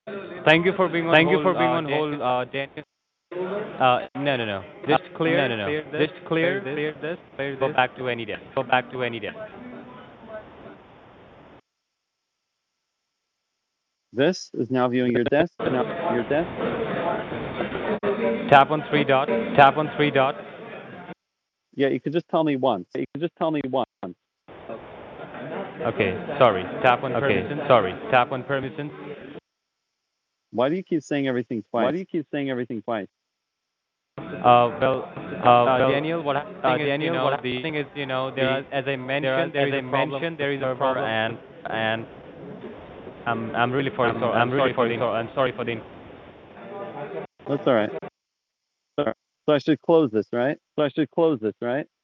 Thank you for being on Thank you hold, for being on hold, Daniel. Daniel. No, no, no. Uh, Just no, clear, no, no. clear this, Just clear clear, this, clear this. clear Go this. back to any desk. Go back to any desk. This is now viewing your desk. Now your desk. Tap on three dots. Tap on three dots. Yeah, you could just tell me once. You could just tell me once. Okay, sorry. Tap on Okay, permissions. Sorry. Tap on permissions. Why do you keep saying everything why twice? do you keep saying everything twice? Well, Daniel, what happening is, Daniel, what the happening is, there the are, as I there are, mentioned, there as is I a problem mentioned, with there is the a server, problem, and I'm really sorry. So I'm really sorry. I'm sorry for the. That's all right. So I should close this, right? So I should close this, right?